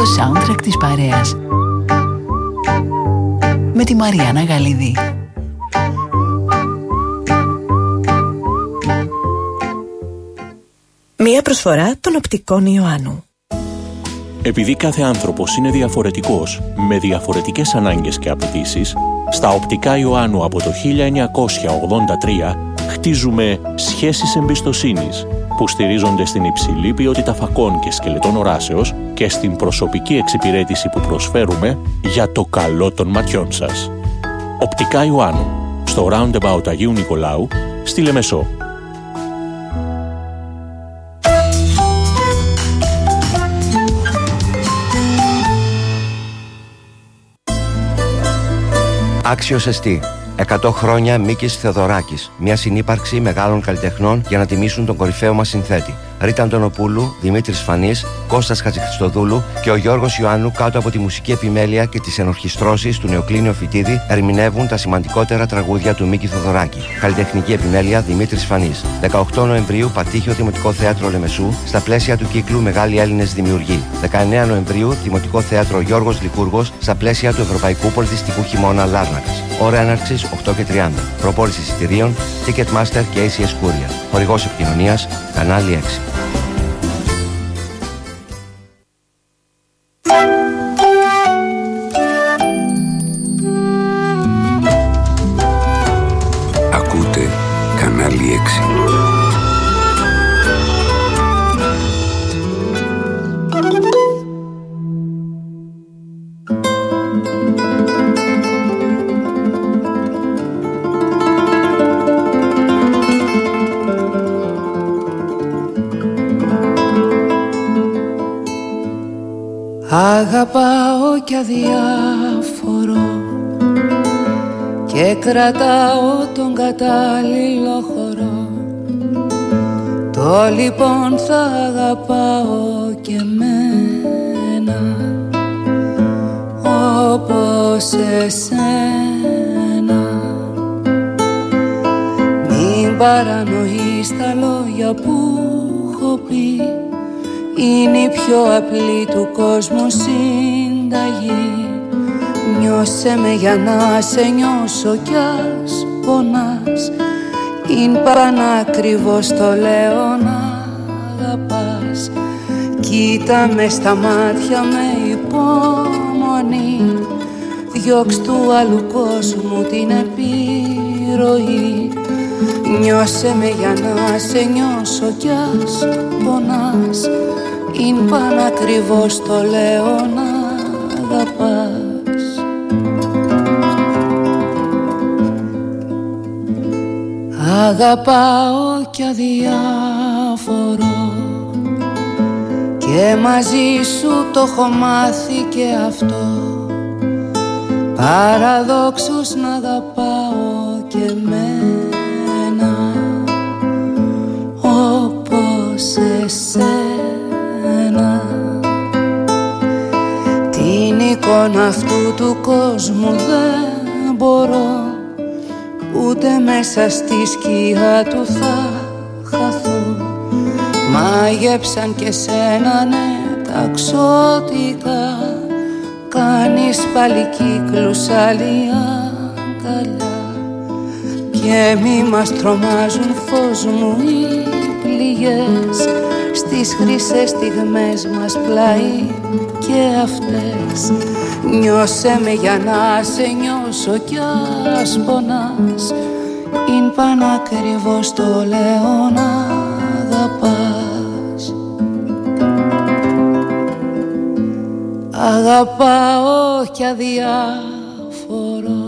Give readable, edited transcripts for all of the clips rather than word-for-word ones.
soundtrack της παρέας με τη Μαριάννα Γαλίδη. Μία προσφορά των οπτικών Ιωάννου. Επειδή κάθε άνθρωπος είναι διαφορετικός, με διαφορετικές ανάγκες και απαιτήσεις, στα οπτικά Ιωάννου από το 1983 χτίζουμε σχέσεις εμπιστοσύνης που στηρίζονται στην υψηλή ποιότητα φακών και σκελετών οράσεως και στην προσωπική εξυπηρέτηση που προσφέρουμε για το καλό των ματιών σας. Οπτικά Ιωάννου, στο Roundabout Αγίου Νικολάου, στη Λεμεσό. Άξιος εστί. 100 χρόνια Μίκης Θεοδωράκης. Μια συνύπαρξη μεγάλων καλλιτεχνών για να τιμήσουν τον κορυφαίο μας συνθέτη. Ρίτα Αντωνοπούλου, Δημήτρης Φανής, Κώστας Χατζηχριστοδούλου και ο Γιώργος Ιωάννου, κάτω από τη μουσική επιμέλεια και τις ενορχιστρώσεις του Νεοκλήνιο Φοιτίδη, ερμηνεύουν τα σημαντικότερα τραγούδια του Μίκη Θεοδωράκη. Καλλιτεχνική επιμέλεια Δημήτρης Φανής. 18 Νοεμβρίου, Πατήχιο Δημοτικό Θέατρο Λεμεσού, στα πλαίσια του κύκλου Μεγάλοι Έλληνες Δημιουργοί. 19 Νοεμβρίου, Δημοτικό Θέατρο Γιώργος Λικούργος, στα πλαίσια του Ευρωπαϊκού Πολιτιστικού Χειμώνα Λάρνακας. Ώρα έναρξης 8:30. Προπόληση εισιτηρίων Ticketmaster και ACS Courier. Χορηγός επικοινωνίας Κανάλι 6. Ακούτε Κανάλι 6. Αγαπάω κι αδιάφορο και κρατάω τον κατάλληλο χώρο. Το λοιπόν θα αγαπάω και μένα όπως εσένα. Μην παρανοείς τα λόγια που έχω πει, είναι η πιο απλή του κόσμου συνταγή. Νιώσε με για να σε νιώσω κι ας πονάς. Είναι πανάκριβος το λέω να αγαπάς. Κοίτα με στα μάτια με υπομονή, διώξ' του άλλου κόσμου την επιρροή. Νιώσε με για να σε νιώσω κι ας πονάς. Είναι πανακριβώς το λέω να αγαπάς. Αγαπάω κι αδιάφορο και μαζί σου το έχω μάθει και αυτό. Παραδόξως να αγαπάω και μένα όπως εσένα. Την εικόνα αυτού του κόσμου δεν μπορώ, ούτε μέσα στη σκιά του θα χαθώ. Μάγεψαν και σένα ναι τα ξώτικα, κάνεις πάλι κύκλους άλλη αγκαλιά. Και μη μας τρομάζουν φως μου οι πληγές, στις χρυσές στιγμές μας πλάι και αυτές. Νιώσε με για να σε νιώσω κι ας πονάς. Είναι πανακριβώς το λέω να αγαπάς. Αγαπάω κι αδιάφορο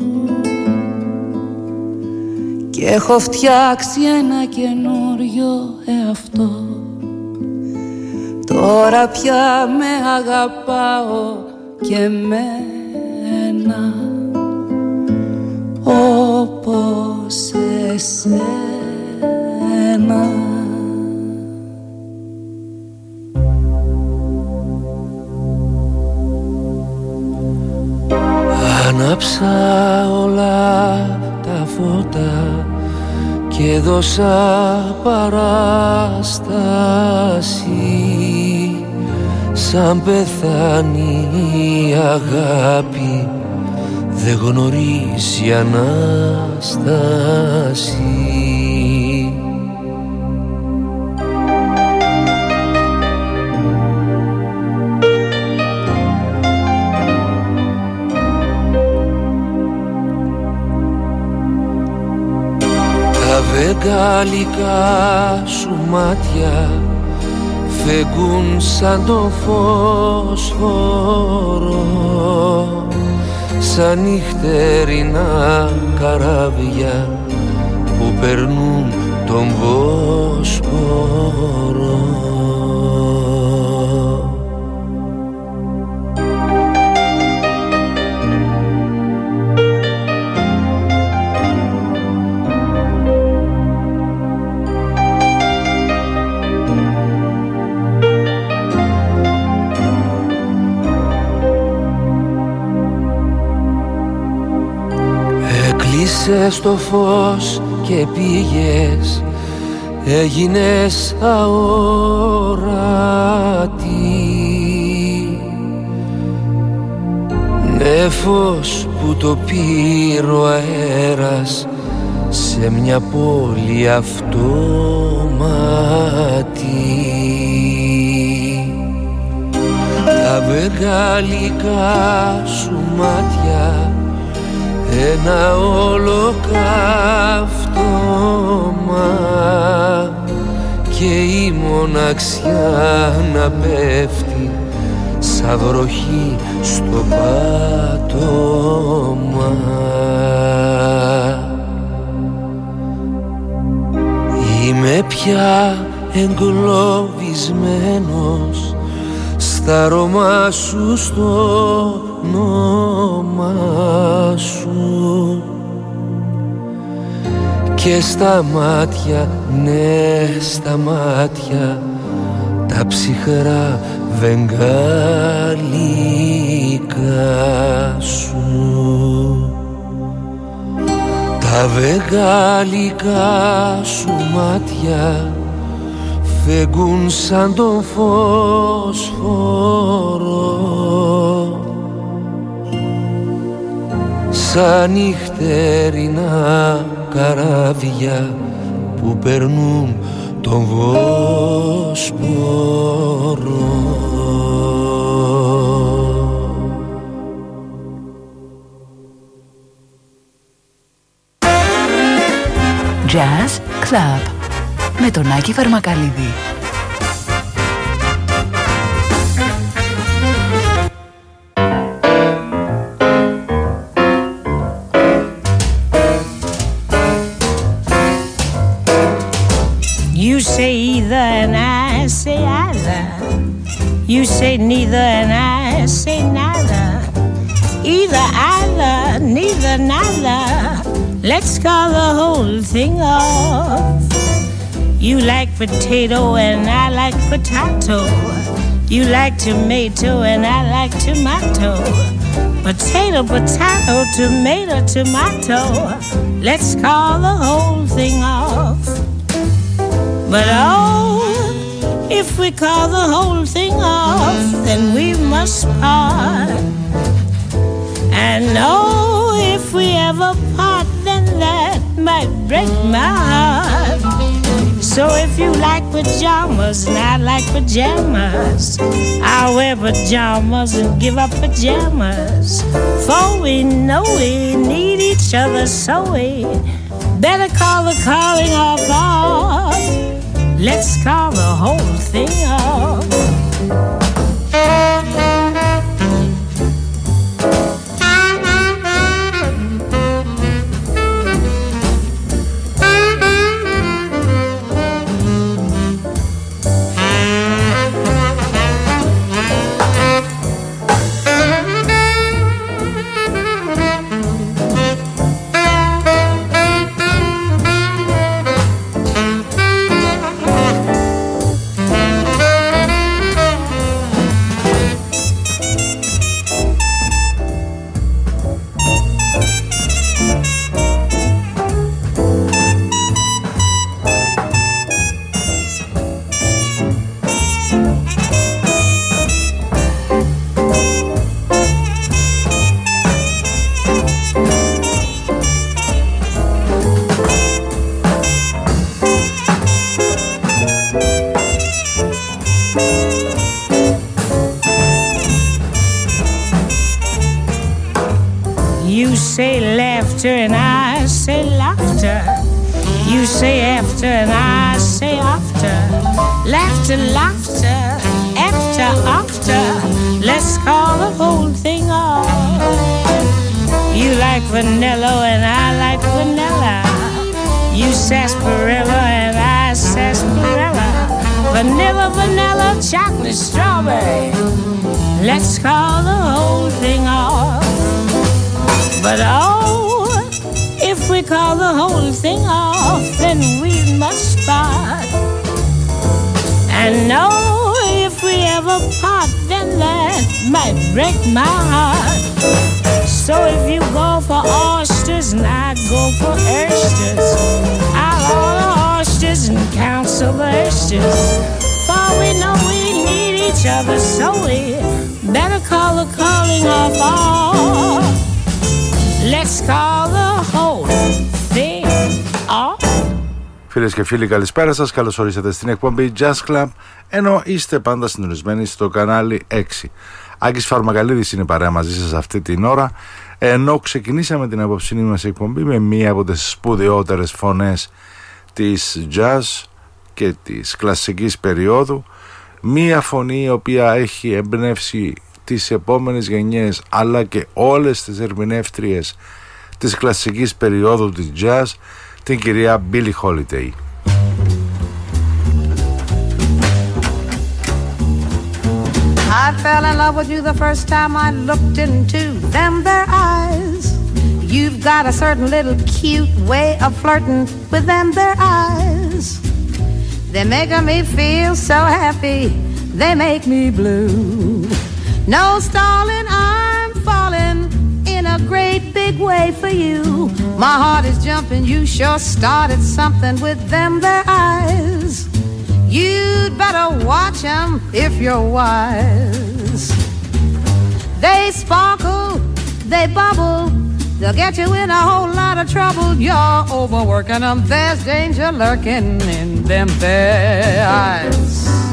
και έχω φτιάξει ένα καινούριο εαυτό. Τώρα πια με αγαπάω και μένα όπως εσένα. Άναψα όλα τα φώτα και δώσα παράσταση σαν πεθάνει η αγάπη, δεν γνωρίζει Ανάσταση. Τα βεγγαλικά σου μάτια φεγγούν σαν το φωσφόρο, σαν νυχτερινά καράβια που περνούν τον Βόσπορο. Στο φως και πήγες, έγινες αόρατη, νέφος που το πήρε ο αέρας σε μια πόλη αυτόματη. Τα βεγγαλικά σου μάτια ένα ολοκαύτωμα και η μοναξιά να πέφτει σαν βροχή στο πάτωμα. Είμαι πια εγκλωβισμένος στα αρώμα σου, στο όνομα σου και στα μάτια, ναι στα μάτια τα ψυχρά βεγγαλικά σου. Τα βεγγαλικά σου μάτια φεγγούν σαν τον φωσφόρο, σαν νυχτερινά καράβια που περνούν τον Βόσπορο. Jazz Club με τον Άκη Φαρμακαλίδη. You say either and I say either. You say neither and I say neither. Either, either, neither, neither. Let's call the whole thing off. You like potato and I like potato. You like tomato and I like tomato. Potato, potato, tomato, tomato. Let's call the whole thing off. But oh, if we call the whole thing off, then we must part. And oh, if we ever part, then that might break my heart. So if you like pajamas and I like pajamas, I'll wear pajamas and give up pajamas. For we know we need each other, so we better call the calling off. Let's call the whole thing off. say after and I say after. Laughter, laughter, after, after. Let's call the whole thing off. You like vanilla and I like vanilla. You sarsaparilla and I sarsaparilla. Vanilla, vanilla, chocolate, strawberry. Let's call the whole thing off. But oh, if we call the whole thing off, then we must part. And no, if we ever part, then that might break my heart. So if you go for oysters and I go for oysters, I'll order oysters and counsel the oysters. For we know we need each other, so we better call the calling off off. Let's call the whole thing off. Φίλες και φίλοι, καλησπέρα σας. Καλώς ορίσατε στην εκπομπή Jazz Club, ενώ είστε πάντα συντονισμένοι στο κανάλι 6. Άκης Φαρμακαλίδης είναι παρέα μαζί σας αυτή την ώρα, ενώ ξεκινήσαμε την απόψινή μας εκπομπή με μία από τις σπουδαιότερες φωνές της jazz και της κλασικής περίοδου, μία φωνή η οποία έχει εμπνεύσει τις επόμενες γενιές αλλά και όλες τις ερμηνεύτριες της κλασικής περίοδου της jazz, την κυρία Billie Holiday. I fell in love with you the first time I looked into them their eyes. You've got a certain little cute way of flirting with them their eyes. They're making me feel so happy, they make me blue. No stalling, I'm falling in a great big way for you. My heart is jumping, you sure started something with them their eyes. You'd better watch them if you're wise. They sparkle, they bubble, they'll get you in a whole lot of trouble. You're overworking them, there's danger lurking in them their eyes.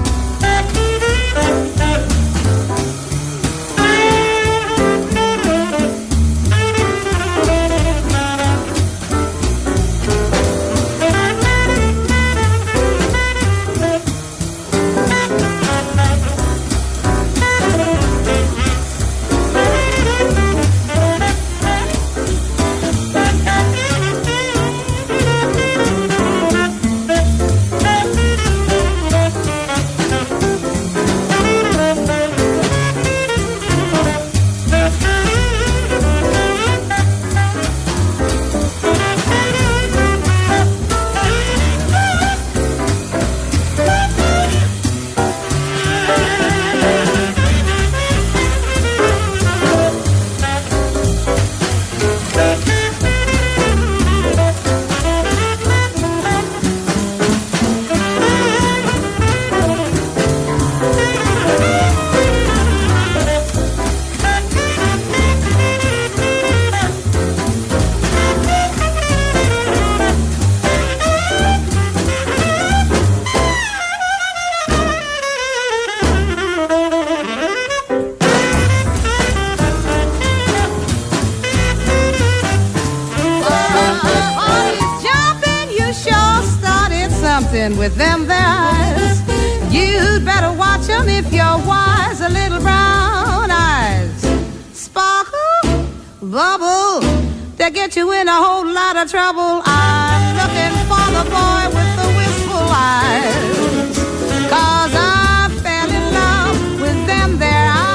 With them their eyes, you'd better watch them if you're wise. A little brown eyes sparkle, bubble, they get you in a whole lot of trouble. I'm looking for the boy with the wistful eyes, 'cause I fell in love with them their eyes.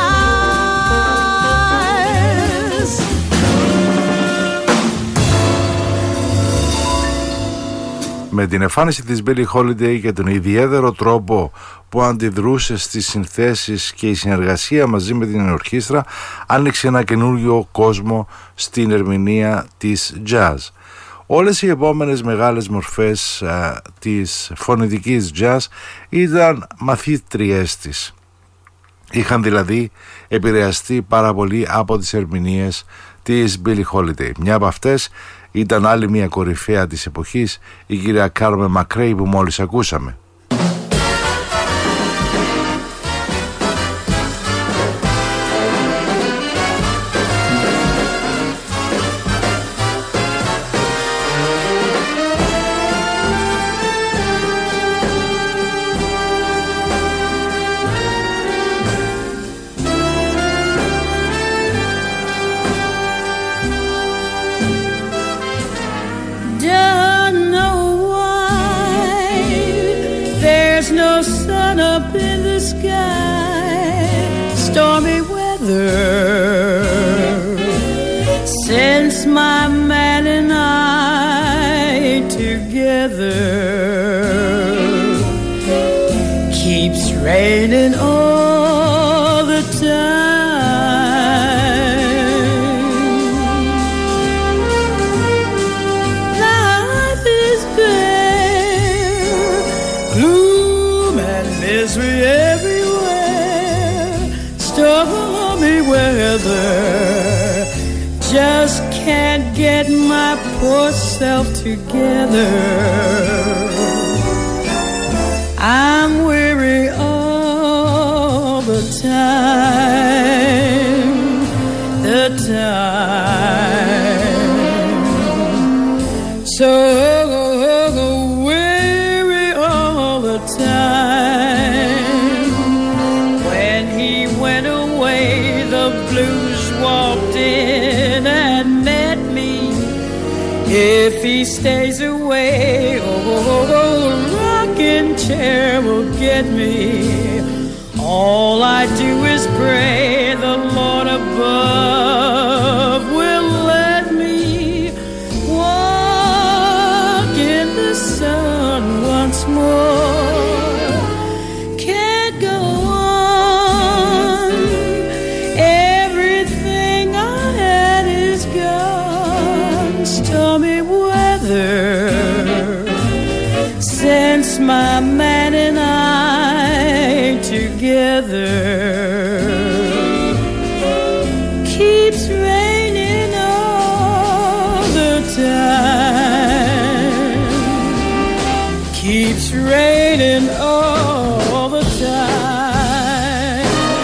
Με την εμφάνιση της Billie Holiday και τον ιδιαίτερο τρόπο που αντιδρούσε στις συνθέσεις και η συνεργασία μαζί με την ορχήστρα, άνοιξε ένα καινούριο κόσμο στην ερμηνεία της jazz. Όλες οι επόμενες μεγάλες μορφές της φωνητικής jazz ήταν μαθήτριές της. Είχαν δηλαδή επηρεαστεί πάρα πολύ από τις ερμηνείες της Billie Holiday. Μια από αυτές ήταν άλλη μια κορυφαία της εποχής, η κυρία Carmen McRae που μόλις ακούσαμε. sky, stormy weather. Since my man and I together, keeps raining all the time. Life is bare, gloom and misery everywhere, stormy weather. Just can't get my poor self together. I'm weary all the time, the time. So weary all the time. When he went away, the blues walked in and met me. If he stays away, rocking chair will get me. All I do is pray the Lord above will let me walk in the sun once more. Can't go on. Everything I had is gone. Stormy weather. Since my man and I together, keeps raining all the time, keeps raining all the time.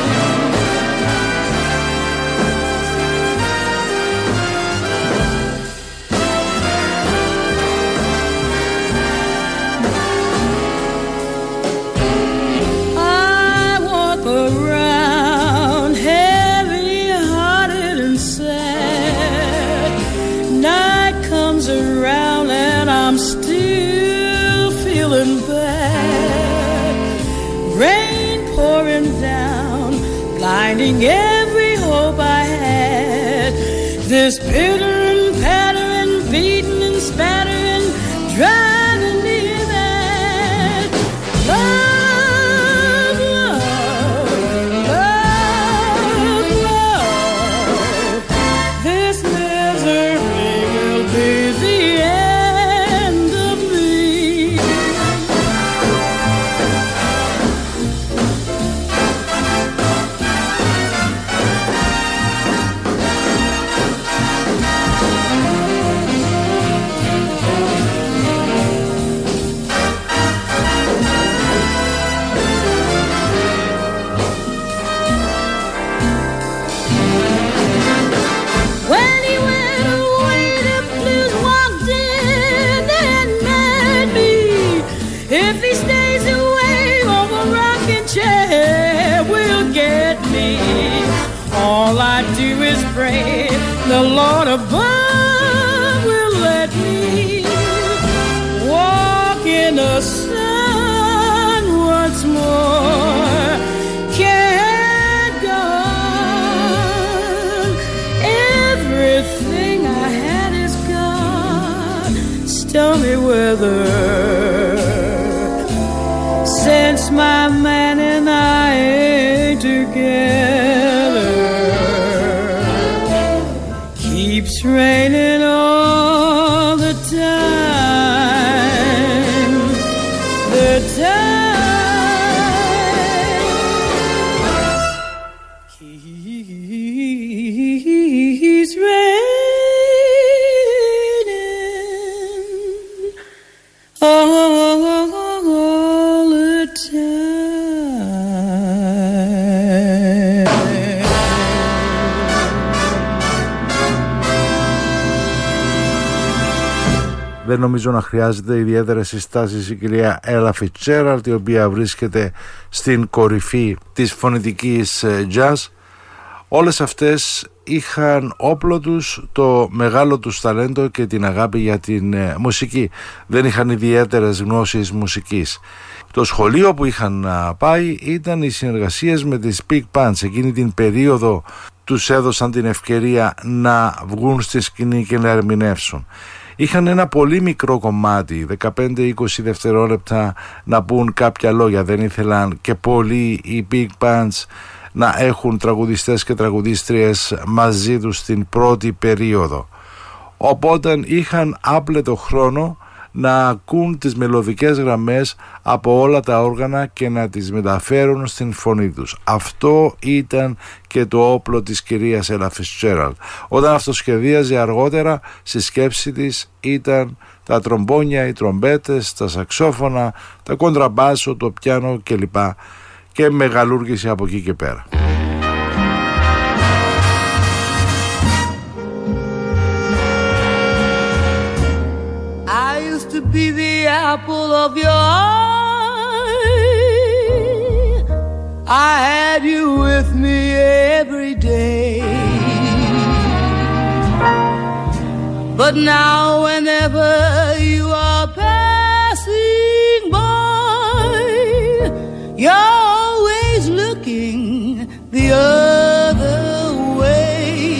Around heavy-hearted and sad, night comes around and I'm still feeling bad. Rain pouring down, blinding every hope I had. This pittering, pattering, beating and spattering, driving me mad. All I do is pray the Lord above will let me walk in the sun once more. Can't go on. Everything I had is gone. Stormy weather. Since my man and I ain't together, keeps raining all the time, the time keeps raining all the time. Δεν νομίζω να χρειάζεται ιδιαίτερες συστάσεις η κυρία Ella Fitzgerald, η οποία βρίσκεται στην κορυφή της φωνητικής jazz. Όλες αυτές είχαν όπλο τους το μεγάλο τους ταλέντο και την αγάπη για την μουσική. Δεν είχαν ιδιαίτερες γνώσεις μουσικής. Το σχολείο που είχαν πάει ήταν οι συνεργασίες με τις Big Bands. Εκείνη την περίοδο τους έδωσαν την ευκαιρία να βγουν στη σκηνή και να ερμηνεύσουν. Είχαν ένα πολύ μικρό κομμάτι, 15-20 δευτερόλεπτα, να πούν κάποια λόγια. Δεν ήθελαν και πολλοί οι Big Bands να έχουν τραγουδιστές και τραγουδίστριες μαζί τους στην πρώτη περίοδο. Οπότε είχαν άπλετο χρόνο να ακούν τις μελωδικές γραμμές από όλα τα όργανα και να τις μεταφέρουν στην φωνή τους. Αυτό ήταν και το όπλο της κυρίας Ella Fitzgerald. Όταν αυτοσχεδίαζε αργότερα, στη σκέψη της ήταν τα τρομπόνια, οι τρομπέτες, τα σαξόφωνα, τα κοντραμπάσο, το πιάνο κλπ. Και μεγαλούργησε από εκεί και πέρα. To be the apple of your eye, I had you with me every day. But now whenever you are passing by, you're always looking the other way.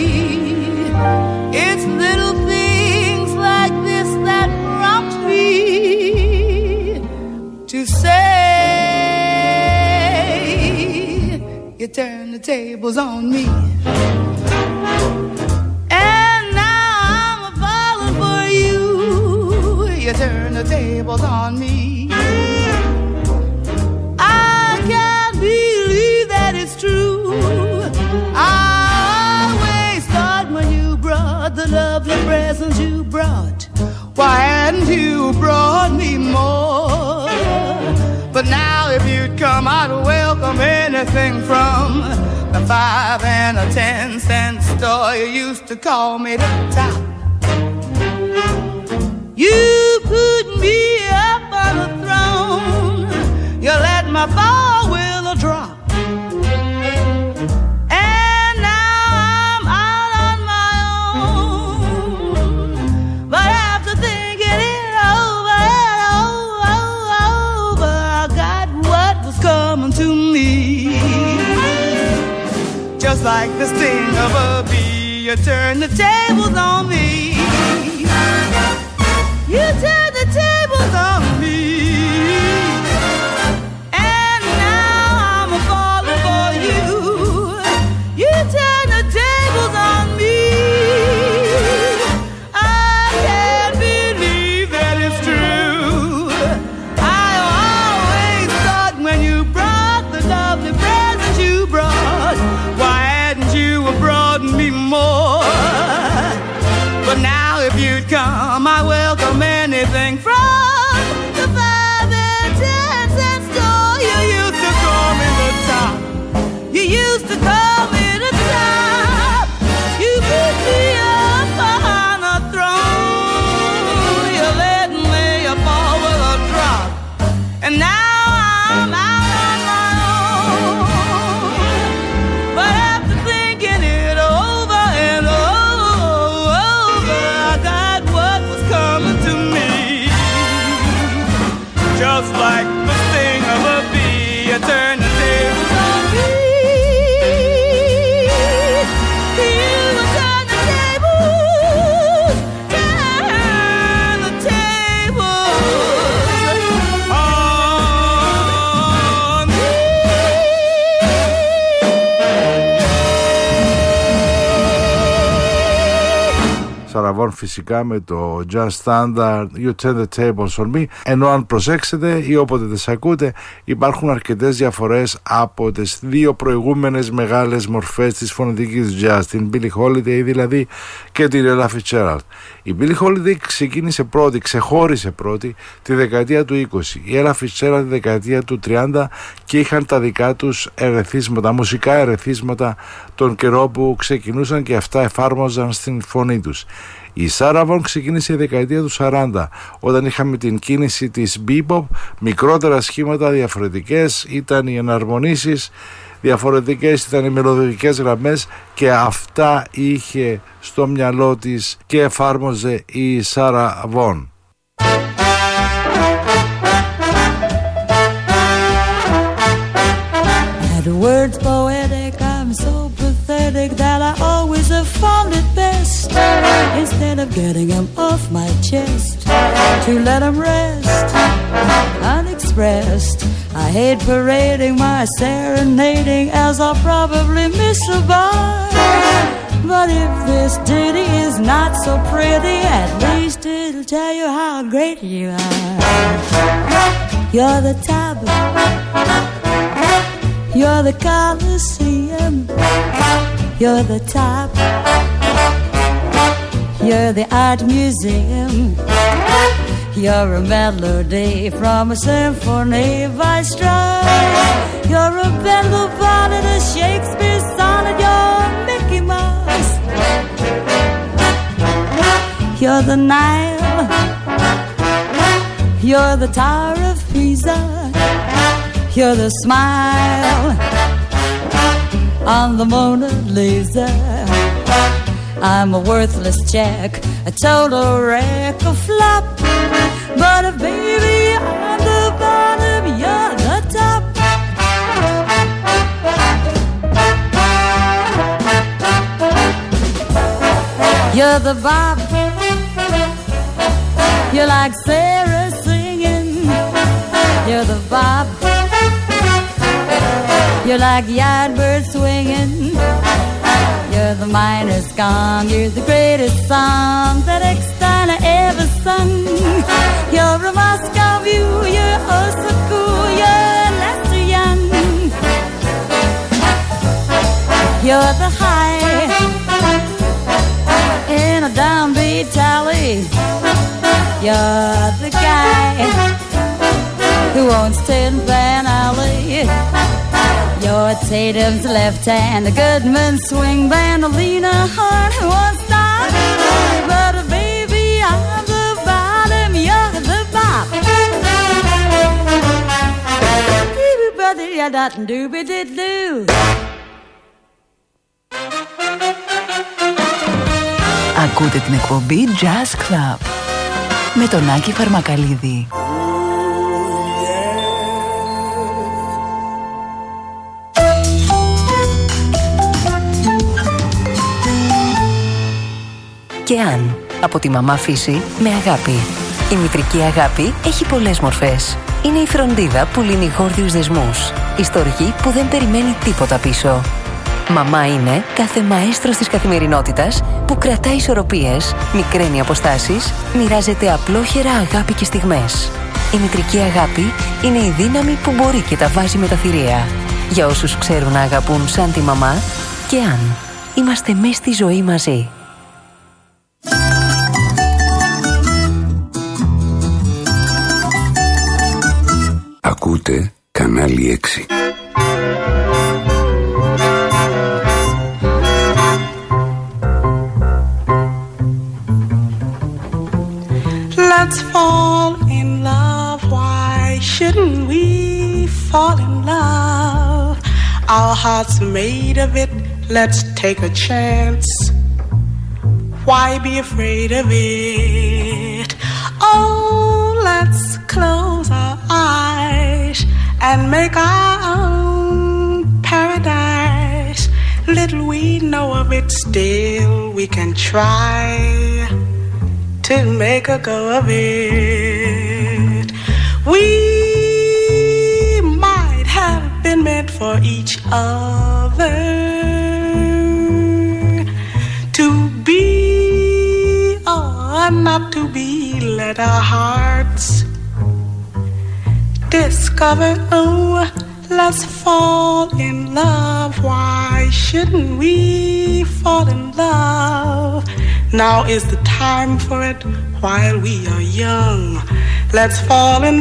It's little things like this that to say, you turn the tables on me, and now I'm falling for you. You turn the tables on me. I can't believe that it's true. I always thought when you brought the lovely presents you brought, why hadn't you brought me more? But now if you'd come, I'd welcome anything from the 5 and a 10-cent store you used to call me to the top. You put me up on a throne, you let my four-wheeler drop. To me, just like the sting of a bee, you turn the tables on me. You turn the tables on me, and now I'm falling for you. You turn the tables on me. I can't believe that it's true. I always thought when you lovely presents you brought, why hadn't you brought me more? But now if you'd come, I welcome anything from the 5 and 10-cent store you used to call me the top. You used to call me the top. You put me up on a throne, you let me fall with a drop, and now I'm out. Just like the sting of a bee, you turn the tables on me. You turn the tables, turn the tables on me. Σαραβών φυσικά με το Just Standard, You Turn the Tables on Me. Ενώ αν προσέξετε ή όποτε τις ακούτε, υπάρχουν αρκετές διαφορές από τις δύο προηγούμενες μεγάλες μορφές της φωνητικής jazz, την Billie Holiday δηλαδή και την Ella Fitzgerald. Η Billie Holiday ξεκίνησε πρώτη, ξεχώρισε πρώτη τη δεκαετία του 20, η Ella Fitzgerald τη δεκαετία του 30 και είχαν τα δικά τους ερεθίσματα, μουσικά ερεθίσματα τον καιρό που ξεκινούσαν και αυτά εφάρμοζαν στην φωνή τους. Η Sarah Vaughan ξεκίνησε η δεκαετία του 40, όταν είχαμε την κίνηση της bebop, μικρότερα σχήματα, διαφορετικές ήταν οι εναρμονίσεις, διαφορετικές ήταν οι μελωδικές γραμμές και αυτά είχε στο μυαλό της και εφάρμοζε η Sarah Vaughan. getting him off my chest to let him rest unexpressed. I hate parading my serenading as I'll probably miss a bar. But if this ditty is not so pretty, at least it'll tell you how great you are. You're the top, you're the Coliseum, you're the top, you're the art museum, you're a melody from a symphony by Strauss, you're a Bendel bonnet, a Shakespeare sonnet, you're Mickey Mouse, you're the Nile, you're the Tower of Pisa, you're the smile on the Mona Lisa. I'm a worthless check, a total wreck, a flop. But if baby I'm the bottom, you're the top. You're the bop, you're like Sarah singing. You're the bop, you're like Yardbird swinging. You're the miner's gong, you're the greatest song that Ecksteiner ever sung. You're a Moscow view, you're oh so cool, you're Lester Young. You're the high in a downbeat tally. You're the guy who owns Tin Pan Alley. You're Tatum's left hand, the Goodman swing band, Lena Horne who won't stop. But baby, I'm the bottom, you're the bop. Ακούτε την εκπομπή Jazz Club με τον Άκη Φαρμακαλίδη. Και αν, από τη μαμά φύση με αγάπη. Η μητρική αγάπη έχει πολλές μορφές. Είναι η φροντίδα που λύνει γόρδιους δεσμούς. Η στοργή που δεν περιμένει τίποτα πίσω. Μαμά είναι κάθε μαέστρος της καθημερινότητας που κρατάει ισορροπίες, μικραίνει αποστάσεις, μοιράζεται απλόχερα αγάπη και στιγμές. Η μητρική αγάπη είναι η δύναμη που μπορεί και τα βάζει με τα θηρία. Για όσους ξέρουν να αγαπούν σαν τη μαμά, και αν είμαστε μέσα στη ζωή μαζί. Ακούτε κανάλι 6. Let's fall in love. Why shouldn't we fall in love? Our hearts are made of it. Let's take a chance. Why be afraid of it? Oh, let's close our eyes and make our own paradise. Little we know of it, still we can try to make a go of it. We might have been meant for each other, to be or not to be. Let our hearts discover. Oh, let's fall in love. Why shouldn't we fall in love? Now is the time for it while we are young. Let's fall in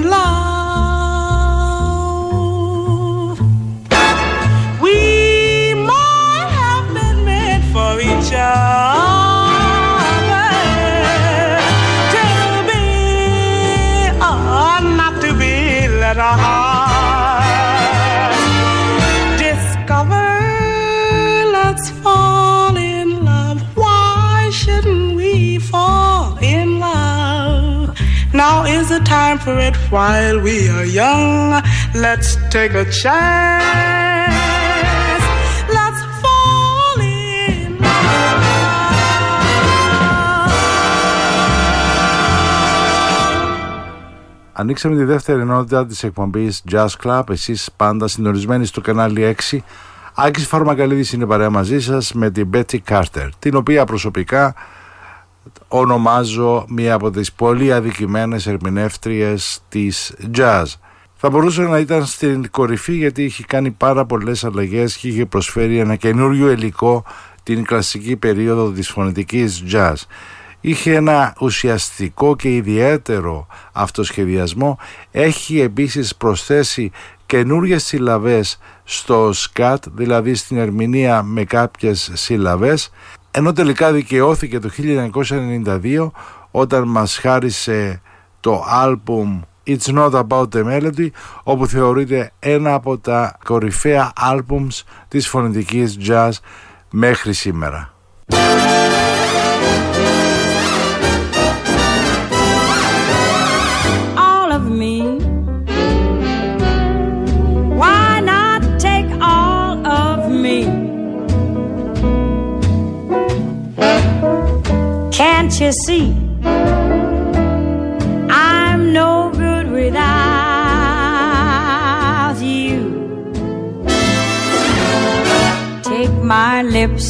love. We might have been meant for each other, to be or not to be. Let our hearts discover. Let's fall in love. Why shouldn't we fall in love? Now is the time for it while we are young. Let's take a chance. Let's fall in love. Ανοίξαμε τη δεύτερη ενότητα της εκπομπής Jazz Club. Εσείς πάντα συντονισμένοι στο κανάλι 6. Άκης Φαρμακαλίδης είναι παρέα μαζί σας με την Betty Carter, την οποία προσωπικά ονομάζω μία από τις πολύ αδικημένες ερμηνεύτριες της jazz. Θα μπορούσε να ήταν στην κορυφή, γιατί είχε κάνει πάρα πολλές αλλαγές και είχε προσφέρει ένα καινούριο υλικό την κλασική περίοδο της φωνητικής jazz. Είχε ένα ουσιαστικό και ιδιαίτερο αυτοσχεδιασμό. Έχει επίσης προσθέσει καινούριες συλλαβές στο σκάτ, δηλαδή στην ερμηνεία με κάποιες συλλαβές, ενώ τελικά δικαιώθηκε το 1992 όταν μας χάρισε το άλμπουμ It's Not About the Melody, όπου θεωρείται ένα από τα κορυφαία άλμπουμς της φωνητικής jazz μέχρι σήμερα. All of me. Why not take all of me? Can't you see? I'm no good without you. Take my lips.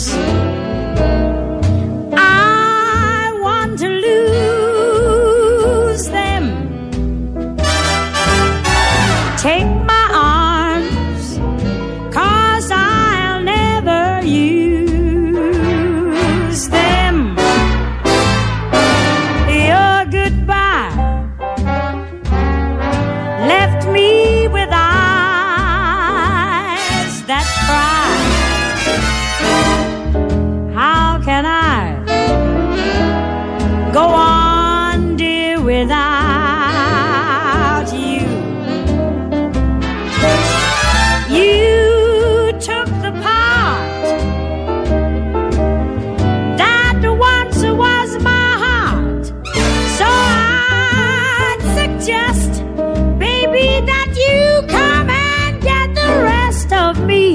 I want to lose them. Take my arms, 'cause I'll never use them. Your goodbye left me with eyes that cry. How can I go on, dear, without you? You took the part that once was my heart. So I'd suggest, baby, that you come and get the rest of me.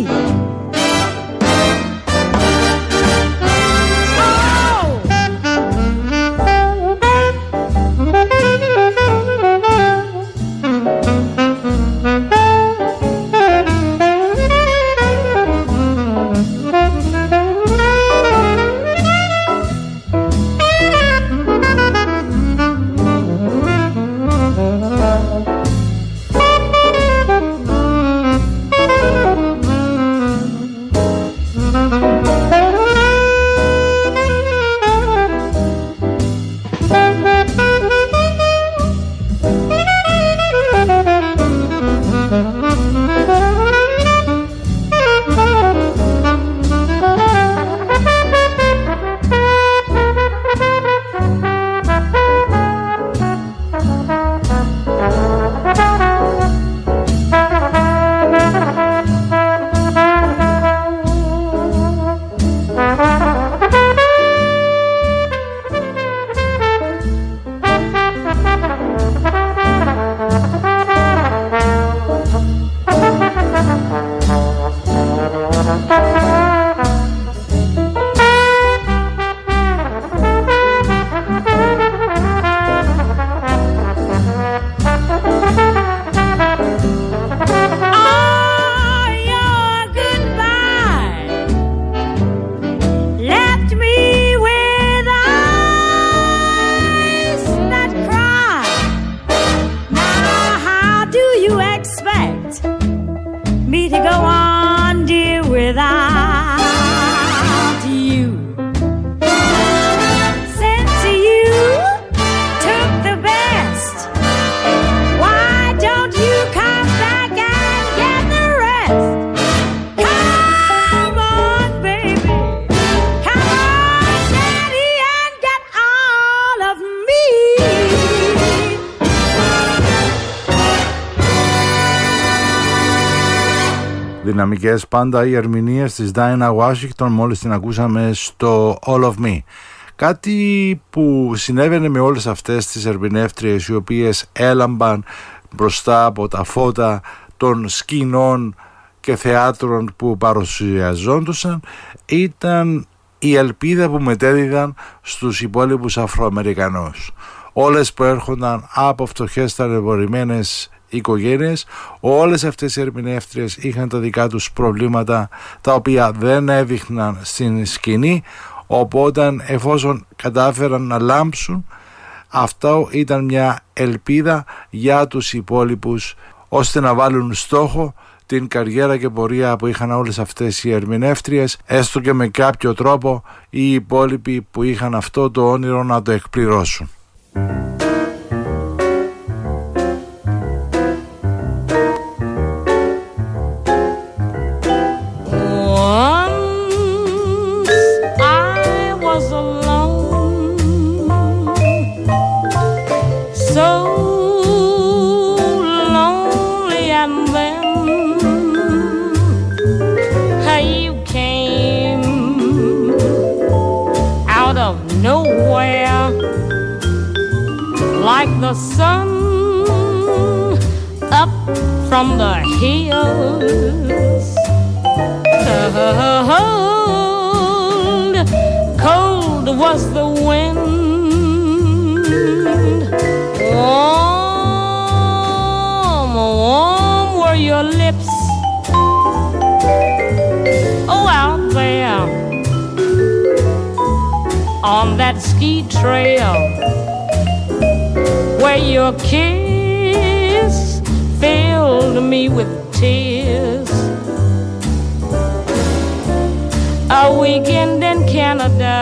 Δυναμικές πάντα οι ερμηνείες της Dinah Washington, μόλις την ακούσαμε στο All of Me. Κάτι που συνέβαινε με όλες αυτές τις ερμηνεύτριες, οι οποίες έλαμπαν μπροστά από τα φώτα των σκηνών και θεάτρων που παρουσιαζόντουσαν, ήταν η ελπίδα που μετέδιδαν στους υπόλοιπους Αφροαμερικανούς. όλες προέρχονταν από φτωχές ταλαιπωρημένες οικογένειες. Όλες αυτές οι ερμηνεύτριες είχαν τα δικά τους προβλήματα, τα οποία δεν έδειχναν στην σκηνή, οπότε εφόσον κατάφεραν να λάμψουν, αυτό ήταν μια ελπίδα για τους υπόλοιπους, ώστε να βάλουν στόχο την καριέρα και πορεία που είχαν όλες αυτές οι ερμηνεύτριες, έστω και με κάποιο τρόπο οι υπόλοιποι που είχαν αυτό το όνειρο να το εκπληρώσουν. Like the sun up from the hills, cold, cold was the wind, warm, warm were your lips. Oh, out there on that ski trail, where your kiss filled me with tears. A weekend in Canada,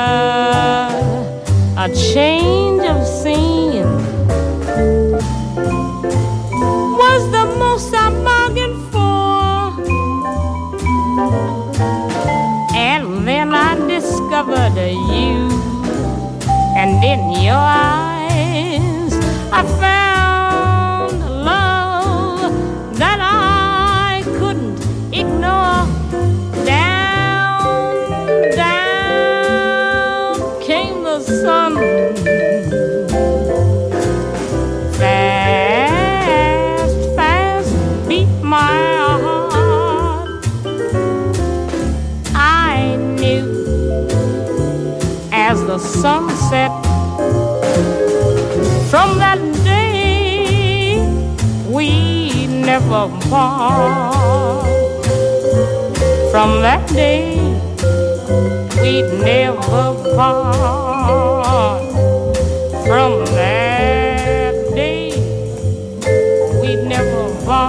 a change of scene was the most I bargained for. And then I discovered you, and in your eyes I found love that I couldn't ignore. Down, down came the sun. Fast, fast beat my heart. I knew as the sun set, from that day we never part. From that day we'd never part. From that day we'd never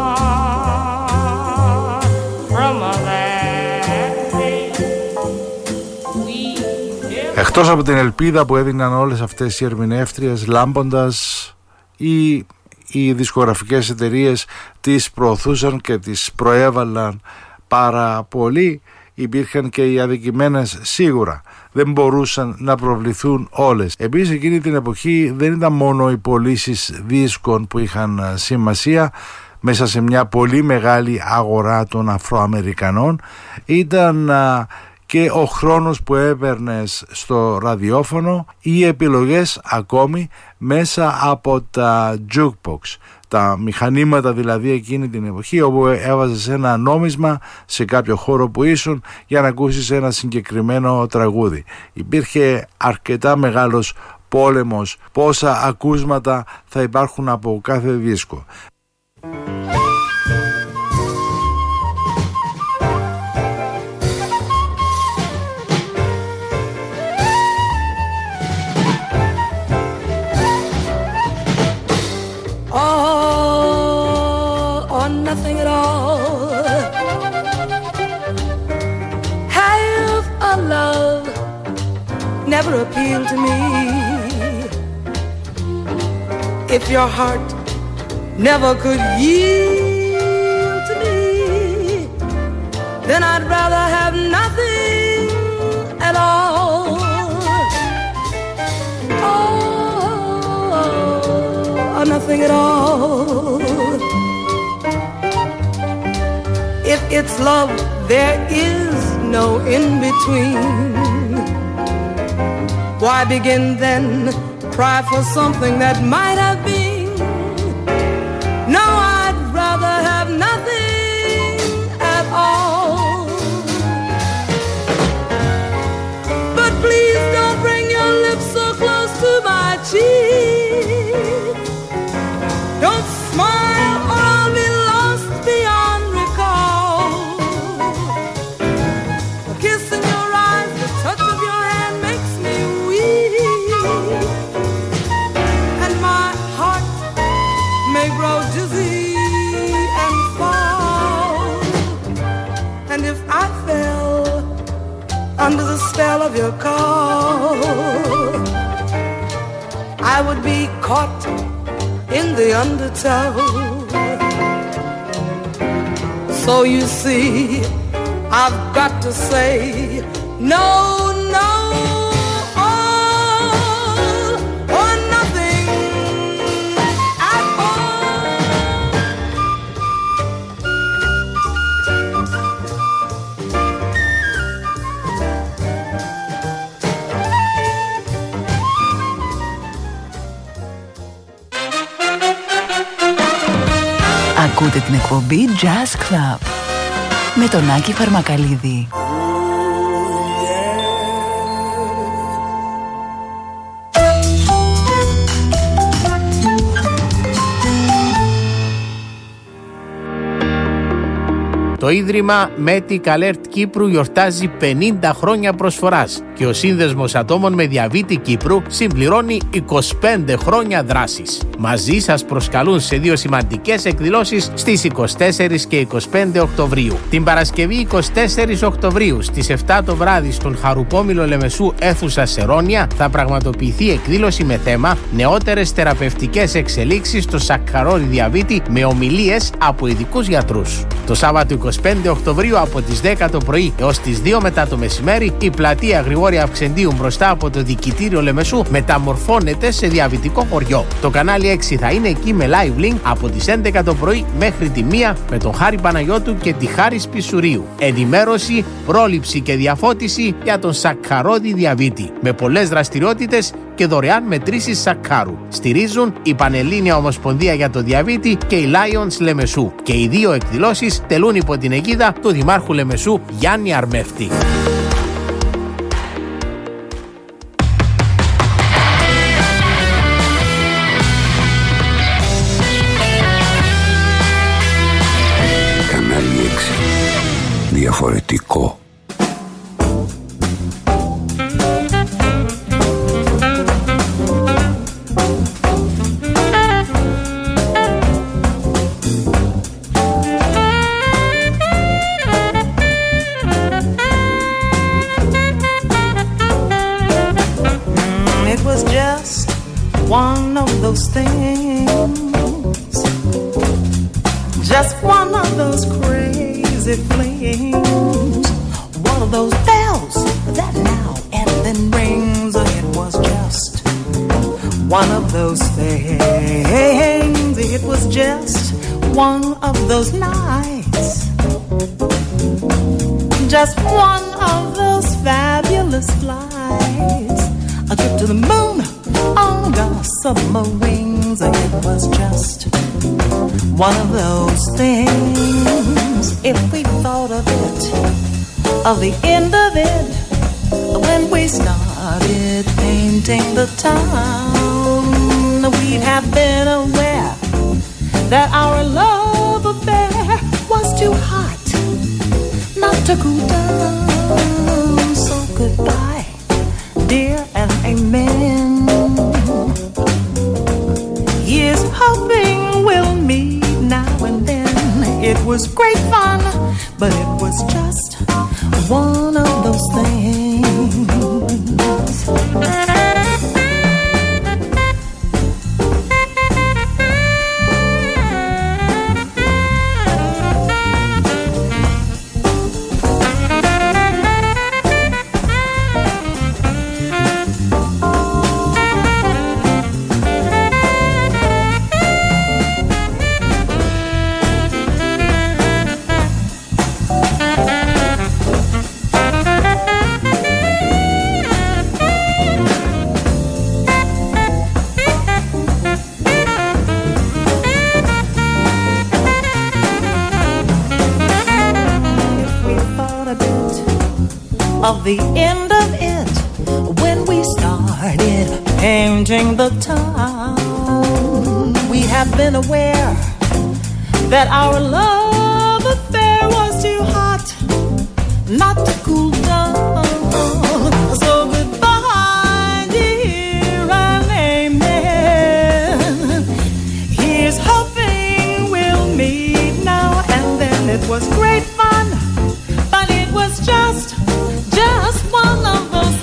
part. From that day we'd never. Εκτός από την ελπίδα που έδιναν όλες αυτές οι ερμηνεύτριες, λάμποντας, οι δισκογραφικές εταιρείες τις προωθούσαν και τις προέβαλαν πάρα πολύ, υπήρχαν και οι αδικημένες σίγουρα. Δεν μπορούσαν να προβληθούν όλες. Επίσης εκείνη την εποχή δεν ήταν μόνο οι πωλήσεις δίσκων που είχαν σημασία μέσα σε μια πολύ μεγάλη αγορά των Αφροαμερικανών, ήταν και ο χρόνος που έπαιρνες στο ραδιόφωνο, ή επιλογές ακόμη μέσα από τα jukebox, τα μηχανήματα δηλαδή εκείνη την εποχή, όπου έβαζες ένα νόμισμα σε κάποιο χώρο που ήσουν για να ακούσεις ένα συγκεκριμένο τραγούδι. Υπήρχε αρκετά μεγάλος πόλεμος πόσα ακούσματα θα υπάρχουν από κάθε δίσκο. Nothing at all. Half a love never appealed to me. If your heart never could yield to me, then I'd rather have nothing at all. Oh, nothing at all. If it's love, there is no in-between. Why begin then? Try for something that might have been. No, I'd rather have nothing at all. But please don't bring your lips so close to my cheek. dial of your call, I would be caught in the undertow. So you see, I've got to say no, no, all or nothing at all. Ακούτε την εκπομπή Jazz Club με τον Άκη Φαρμακαλίδη. Το Ίδρυμα Medical Alert Κύπρου γιορτάζει 50 χρόνια προσφοράς και ο Σύνδεσμος Ατόμων με Διαβήτη Κύπρου συμπληρώνει 25 χρόνια δράσης. Μαζί σας προσκαλούν σε δύο σημαντικές εκδηλώσεις στις 24 και 25 Οκτωβρίου. Την Παρασκευή 24 Οκτωβρίου στις 7 το βράδυ στον Χαρουπόμηλο Λεμεσού αίθουσα Σερόνια θα πραγματοποιηθεί εκδήλωση με θέμα νεότερες θεραπευτικές εξελίξεις στο σακχαρόρι διαβήτη με ομιλίες από ειδικούς γιατρούς. Το Σάββατο 25 Οκτωβρίου από τις 10 το πρωί έως τις 2 μετά το μεσημέρι η πλατεία Γρηγόρη Αυξεντίου μπροστά από το Δικητήριο Λεμεσού μεταμορφώνεται σε διαβητικό χωριό. Το κανάλι 6 θα είναι εκεί με live link από τις 11 το πρωί μέχρι τη 1 με τον Χάρη Παναγιώτου και τη Χάρη Σπισουρίου. Ενημέρωση, πρόληψη και διαφώτιση για τον σακχαρόδι διαβήτη με πολλές δραστηριότητες και δωρεάν μετρήσεις σακχάρου. Στηρίζουν η Πανελλήνια Ομοσπονδία για το Διαβήτη και η Lions Λεμεσού. Και οι δύο εκδηλώσεις τελούν υπό την αιγίδα του Δημάρχου Λεμεσού Γιάννη Αρμεύτη. Κανάλι 6. Διαφορετικό. One of those things, just one of those crazy flings, one of those bells that now and then rings. It was just one of those things. It was just one of those nights, just one of those fabulous flights, a trip to the moon on gossamer wings. It was just one of those things. If we thought of it, of the end of it, when we started painting the town, we'd have been aware that our love affair was too hot not to cool down. So goodbye, dear, and amen. Here's hoping we'll meet now and then. It was great fun, but it was just one of those things. Of the end of it, when we started painting the town, we have been aware that our love affair was too hot not to cool down. So goodbye, dear, and amen. Here's hoping we'll meet now and then. It was great fun, but it was just one of those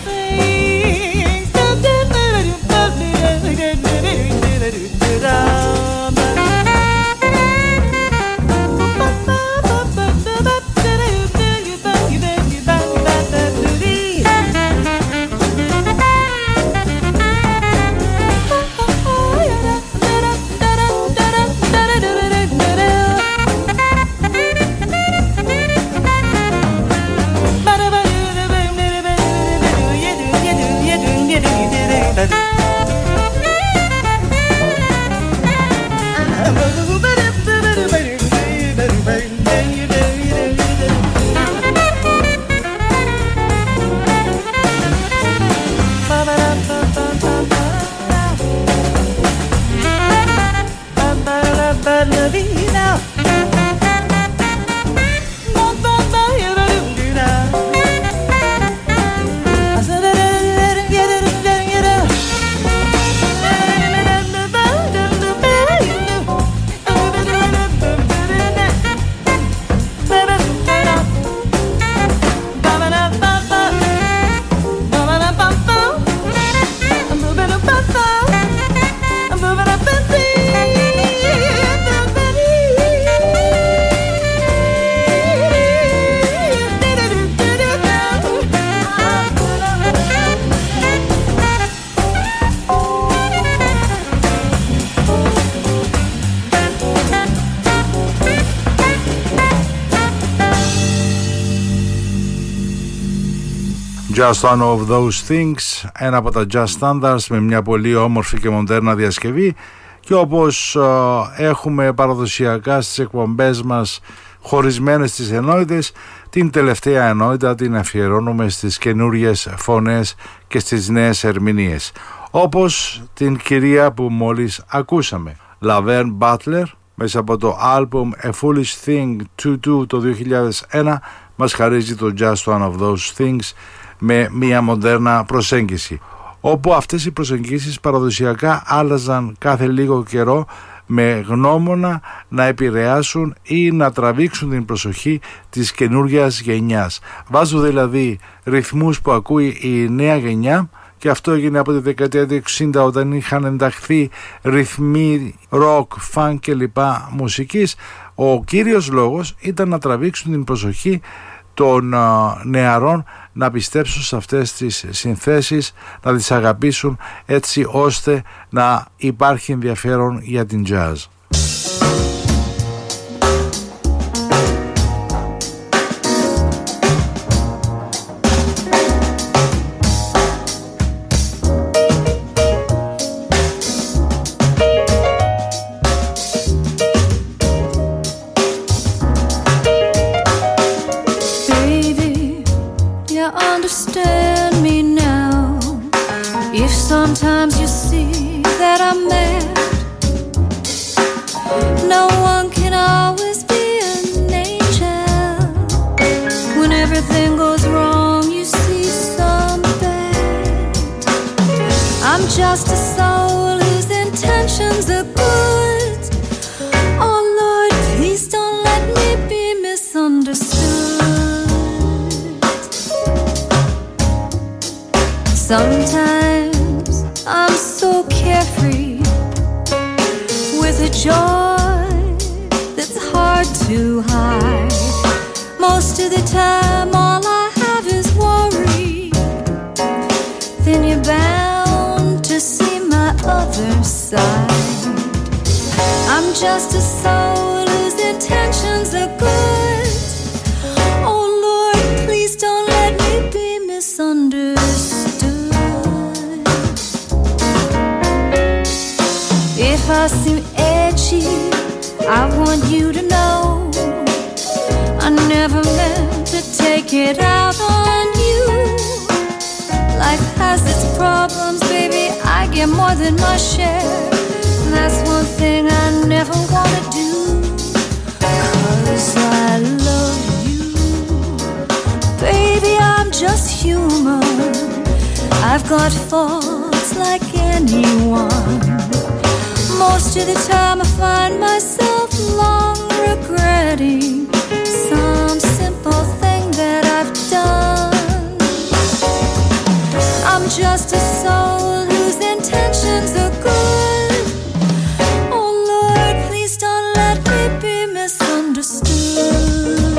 Just One of Those Things, ένα από τα Jazz Standards με μια πολύ όμορφη και μοντέρνα διασκευή. Και όπως έχουμε παραδοσιακά στις εκπομπές μας χωρισμένες τις ενότητες, την τελευταία ενότητα την αφιερώνουμε στις καινούριες φωνές και στις νέες ερμηνείες, όπως την κυρία που μόλις ακούσαμε, Laverne Butler, μέσα από το album A Foolish Thing to Do το 2001, μας χαρίζει το Just One of Those Things με μια μοντέρνα προσέγγιση, όπου αυτές οι προσεγγίσεις παραδοσιακά άλλαζαν κάθε λίγο καιρό με γνώμονα να επηρεάσουν ή να τραβήξουν την προσοχή της καινούργιας γενιάς. Βάζουν δηλαδή ρυθμούς που ακούει η νέα γενιά, και αυτό έγινε από τη δεκαετία του 60, όταν είχαν ενταχθεί ρυθμοί rock, funk κλπ. Μουσικής. Ο κύριος λόγος ήταν να τραβήξουν την προσοχή των νεαρών να πιστέψουν σε αυτές τις συνθέσεις, να τις αγαπήσουν, έτσι ώστε να υπάρχει ενδιαφέρον για την jazz. Understand me now. If sometimes you see that I'm mad, no one can always be an angel. When everything goes wrong, you see some bad. I'm just a soul whose intentions are good. Oh Lord, please don't let me be misunderstood. Sometimes I'm so carefree, with a joy that's hard to hide. Most of the time all I have is worry. Then you're bound to see my other side. I'm just a soul whose intentions are good. Oh Lord, please don't let me be misunderstood. If I seem edgy, I want you to know I never meant to take it out on you. Life has its problems, baby, I get more than my share. That's one thing I never want to do, 'cause I love you. Baby, I'm just human, I've got faults like anyone. Most of the time I find myself long regretting some simple thing that I've done. I'm just a soul whose intentions are good. Oh Lord, please don't let me be misunderstood.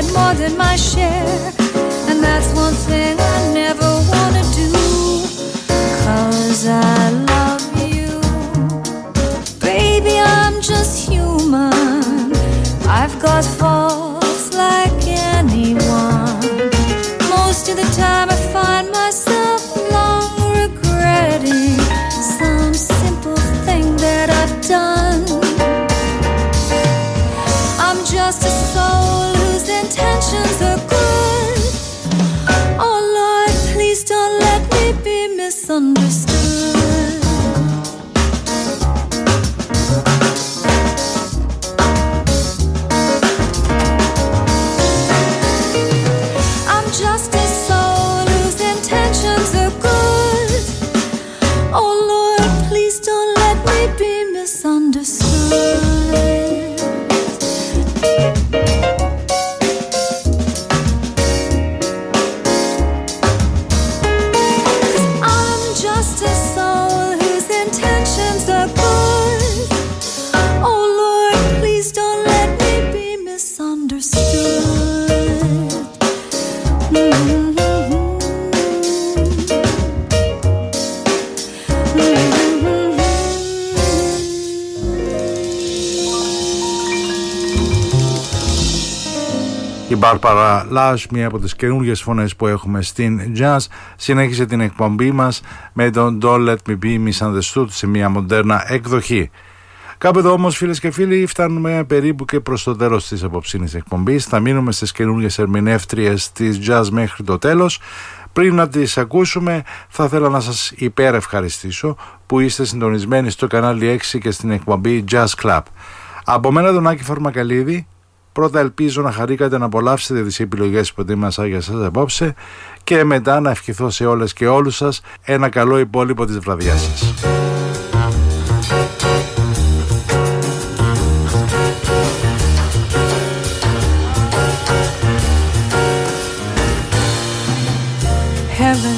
find more than my share, and that's one thing I never wanna do, 'cause I love you. Baby, I'm just human, I've got faults like anyone. Most of the time I find myself long regretting some simple thing that I've done. I'm just a soul whose intentions are good. Oh Lord, please don't let me be misunderstood. I'm just a soul whose intentions are good. Oh Lord, please don't let me be misunderstood. Η Μπάρμπαρα Λάς, μία από τις καινούργιες φωνές που έχουμε στην jazz, συνέχισε την εκπομπή μας με τον Don't Let Me Be Misunderstood σε μία μοντέρνα εκδοχή. Κάπου εδώ όμως, φίλες και φίλοι, φτάνουμε περίπου και προς το τέλος της απόψινής εκπομπής. Θα μείνουμε στις καινούργιες ερμηνεύτριες της jazz μέχρι το τέλος. Πριν να τις ακούσουμε, θα ήθελα να σας υπερευχαριστήσω που είστε συντονισμένοι στο κανάλι 6 και στην εκπομπή Jazz Club. Από μένα τον Άκη Φαρμακαλίδη, πρώτα ελπίζω να χαρήκατε να απολαύσετε τις επιλογές που ετοίμασα για σας απόψε και μετά να ευχηθώ σε όλες και όλους σας ένα καλό υπόλοιπο της βραδιάς σας. Heaven,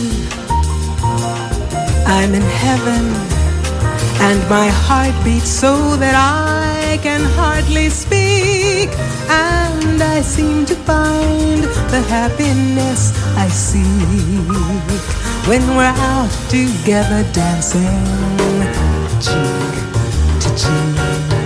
I'm in heaven, and my heart beats so that I can hardly speak, and I seem to find the happiness I seek when we're out together dancing cheek to cheek.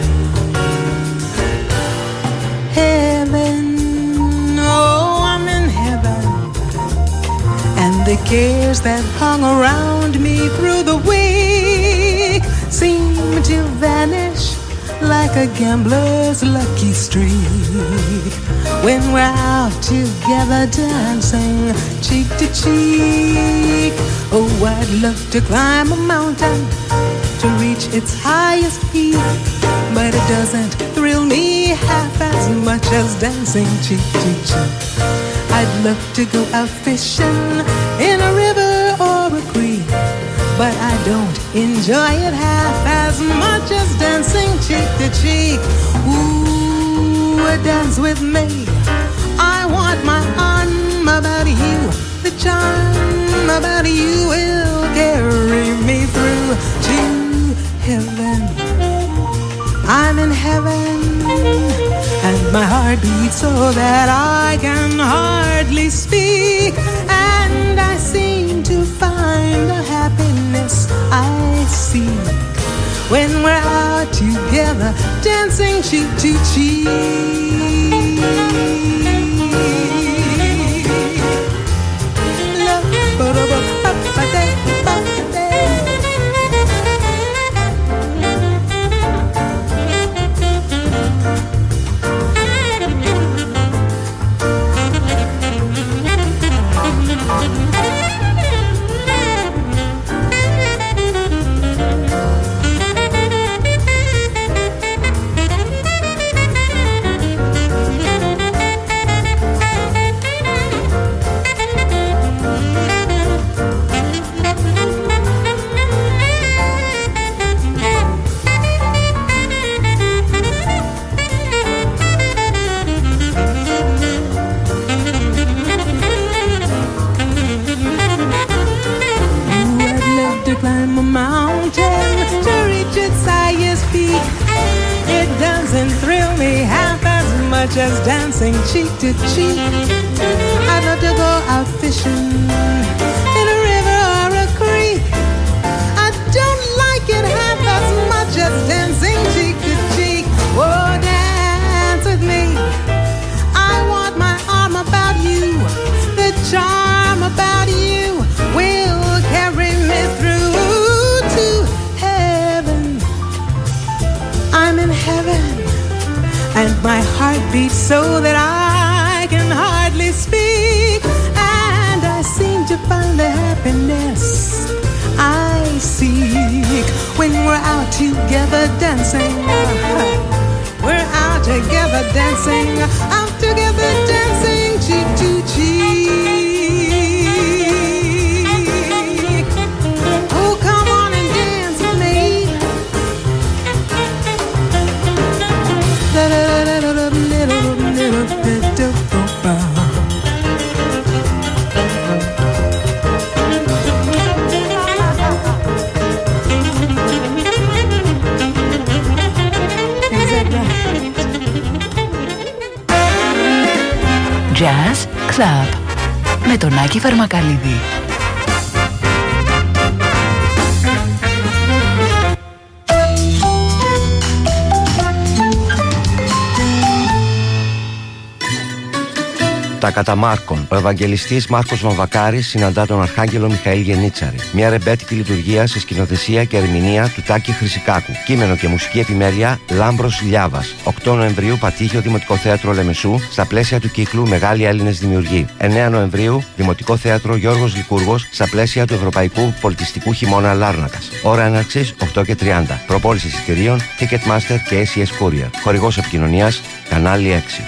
Heaven, oh, I'm in heaven, and the cares that hung around me through the week seem to vanish like a gambler's lucky streak when we're out together dancing cheek to cheek. Oh, I'd love to climb a mountain to reach its highest peak, but it doesn't thrill me half as much as dancing cheek to cheek. I'd love to go out fishing in a river or a creek, but I don't enjoy it half as much as dancing cheek to cheek. Ooh, dance with me, I want my arm about you, the charm about you will carry me through to heaven. I'm in heaven, and my heart beats so that I can hardly speak, and I seem to find the happiness I seek when we're out together dancing cheek to cheek. as dancing cheek to cheek. I'd love to go out fishing in a river or a creek. I don't like it half as much as dancing cheek to cheek. Oh, dance with me. I want my arm about you. The charm about you will carry me through to heaven. I'm in heaven, and my heart beats so that I can hardly speak. And I seem to find the happiness I seek when we're out together dancing. We're out together dancing, out together dancing, cheek to cheek. Oh, come on and dance with me. Jazz Club με τον Άκη Φαρμακαλίδη. Τα κατά Μάρκων. Ο Ευαγγελιστής Μάρκος Βαμβακάρης συναντά τον Αρχάγγελο Μιχαήλ Γενίτσαρη. Μια ρεμπέτικη λειτουργία σε σκηνοθεσία και ερμηνεία του Τάκη Χρυσικάκου. Κείμενο και μουσική επιμέλεια Λάμπρος Λιάβας. 8 Νοεμβρίου Πατήχιο Δημοτικό Θέατρο Λεμεσού στα πλαίσια του κύκλου Μεγάλοι Έλληνες Δημιουργοί. 9 Νοεμβρίου Δημοτικό Θέατρο Γιώργος Λικούργος στα πλαίσια του Ευρωπαϊκού Πολιτιστικού Χειμώνα Λάρνακας. Ώρα έναρξης 8:30. Προπόληση εισιτηρίων Ticketmaster και SES Courier. Χορηγός επικοινωνίας Κανάλι 6.